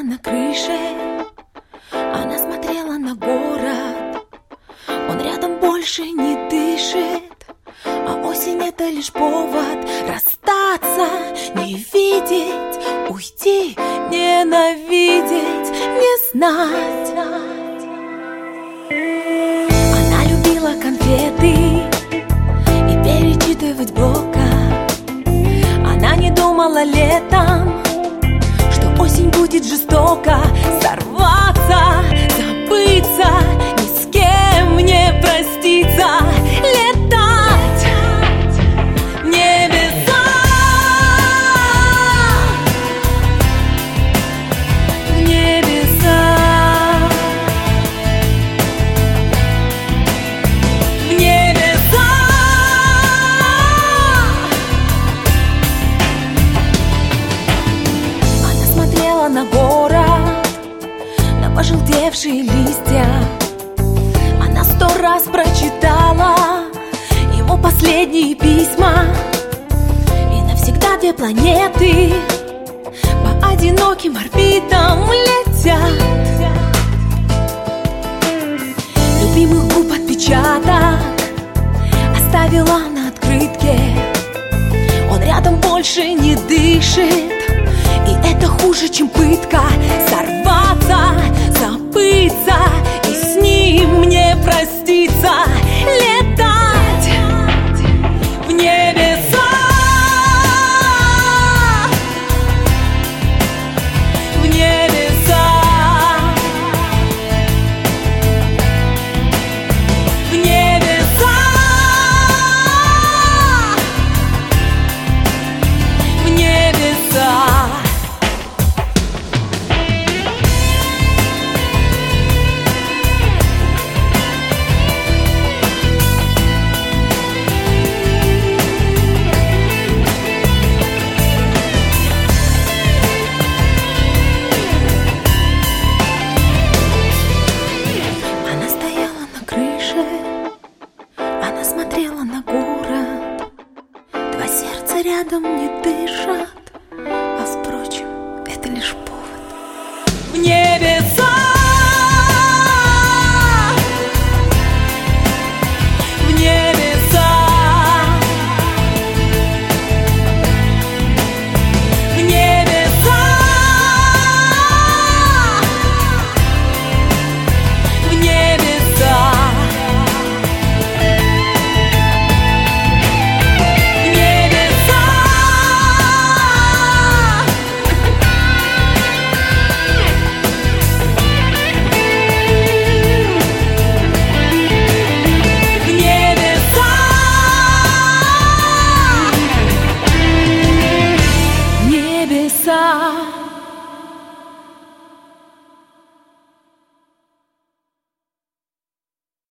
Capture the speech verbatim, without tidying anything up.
на крыше, она смотрела на город. Он рядом больше не дышит, а осень — это лишь повод расстаться, не видеть, уйти, ненавидеть, не знать. Она любила конфеты и перечитывать Блока. Она не думала летом, что осень будет жестоко. Сорваться, забыться, ни с кем не проститься, летать в небеса, в небеса, в небеса. Она смотрела на город, на пожелтевшие листья. Она сто раз прочитала его последние письма, и навсегда две планеты по одиноким орбитам летят. Любимых губ отпечаток оставила на открытке. Он рядом больше не дышит, и это хуже, чем пытка. Сорваться, забыться и с ним не проститься, летать в небеса, в небеса, в небеса, в небеса. Она стояла на крыше, она смотрела на город. Два сердца рядом не дышат.